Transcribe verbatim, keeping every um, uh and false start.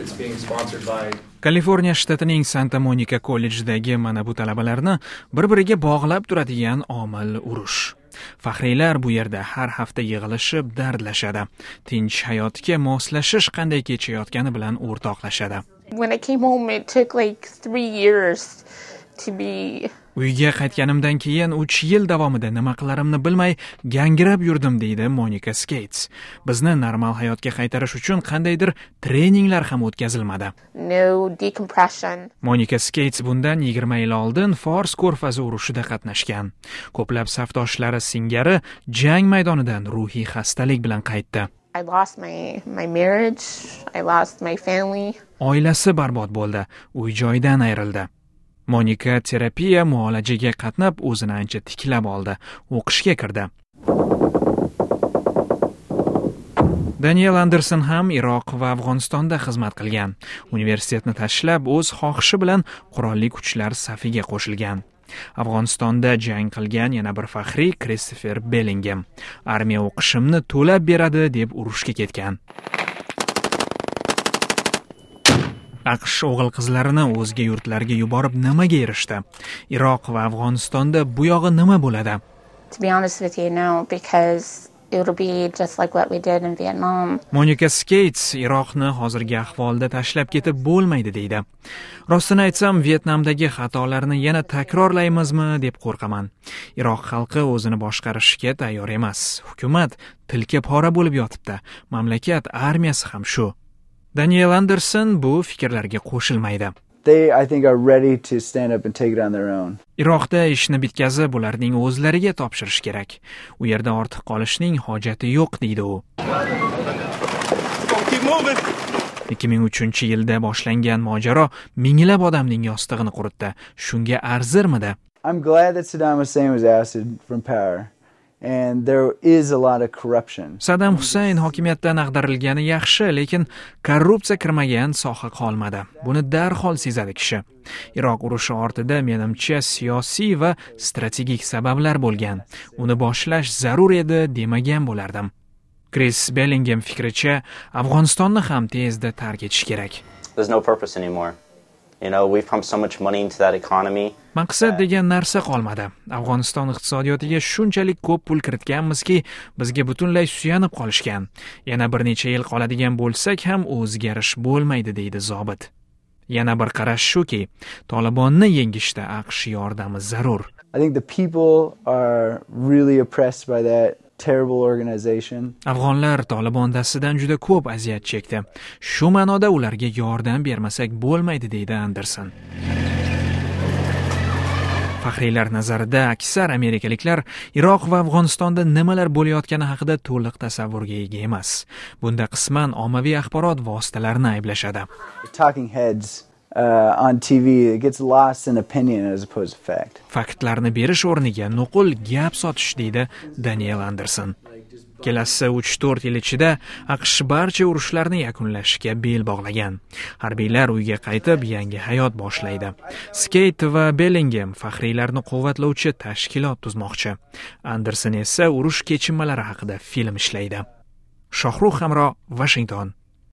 It's being sponsored by Kaliforniya shtatining Santa Monica kollejidagi mana bu talabalarni bir-biriga bog'lab turadigan omil urush. Faxriylar bu yerda har hafta yig'ilishib dardlashadi. Tinch hayotga moslashish qanday kechayotgani bilan o'rtoqlashadi. When I came home, it took like three years to be. Uyga qaytganimdan keyin uch yil davomida nima qilarimni bilmay gangirab yurdim, deydi Monica Skates. Bizni normal hayotga qaytarish uchun qandaydir treninglar ham o'tkazilmadi. No decompression. Monica Skates bundan yigirma yil oldin Fors ko'rfazi urushida qatnashgan. Ko'plab safdoshlari singari jang maydonidan ruhiy xastalik bilan qaytdi. I lost my my marriage, I lost my family. Oilasi barbod bo'ldi, uy-joydan ayrildi. Monica terapiya muolajaga qatnab o'zini ancha tiklab oldi, o'qishga kirdi. Daniel Anderson ham Iroq va Afg'onistonda xizmat qilgan. Universitetni tashlab o'z xohishi bilan qurolli kuchlar safiga qo'shilgan. Afg'onistonda jang qilgan yana bir faxriy Christopher Bellingham. Armiya o'qishimni to'lab beradi deb urushga ketgan. AQSh o'g'il qizlarini o'zga yurtlarga yuborib nimaga erishdi? Iroq va Afg'onistonda bu yog'i nima bo'ladi? To be honest with you, no, because it'll be just like what we did in Vietnam. Monica Skates Iroqni hozirgi ahvolda tashlab ketib bo'lmaydi, deydi. Rostini aytsam, Vietnamdagi xatolarni yana takrorlaymizmi deb qo'rqaman. Iroq xalqi o'zini boshqarishga tayyor emas. Hukumat tilka pora bo'lib yotibdi. Mamlakat armiyasi ham shu. Daniel Anderson bu fikrlarga qo'shilmaydi. They, I think, are ready to stand up and take it on their own. Iroqda ishni bitkazib, ularning o'zlariga topshirish kerak. U yerda ortiq qolishning hojati yo'q, deydi u. ikki ming uchinchi yilda boshlangan mojaro minglab odamning yostig'ini quritdi. Shunga arzirmidi? I'm glad that Saddam Hussein was ousted from power. And there is a lot of corruption. Saddam Hussein hokimiyatdan ag'darilgani yaxshi, lekin korrupsiya kirmagan soha qolmadi. Buni darhol sezadi kishi. Iroq urushi ortida menimcha siyosiy va strategik sabablar bo'lgan. Uni boshlash zarur edi demagan bo'lardim. Chris Bellingham fikricha, Afg'onistonni ham tezda tark etish kerak. There's no purpose anymore. You know, we've pumped so much money into that economy. Maqsad degan narsa qolmadi. Afg'oniston iqtisodiyotiga shunchalik ko'p pul kiritganmizki, bizga butunlay suyanib qolishgan. Yana bir necha yil qoladigan bo'lsak ham o'zgarish bo'lmaydi, deydi zobit. Yana bir qarash shuki, Tolibonni yengishda AQSh yordami zarur. I think the people are really oppressed by that terrible organization. Afg'onlar Tolibon dastidan juda ko'p aziyat chekdi. Shu ma'noda ularga yordam bermasak bo'lmaydi, deydi Anderson. Faxriylar nazarida aksar amerikaliklar Iroq va Afg'onistonda nimalar bo'layotgani haqida to'liq tasavvurga ega emas. Bunda qisman ommaviy axborot vositalarini ayblashadi. Talking heads Uh, on T V, it gets lost in opinion as opposed to fact. Faktlarni berish o'rniga nuqul gap sotish, deydi Daniel Anderson. Kelasi uch to'rt yil ichida AQSh barcha urushlarni yakunlashga bel bog'lagan. Harbiylar uyga qaytib yangi hayot boshlaydi. Skate va Bellingham faxriylarni quvvatlovchi tashkilot tuzmoqchi. Anderson esa urush kechinmalari haqida film ishlaydi. Shohruh Hamro, Washington.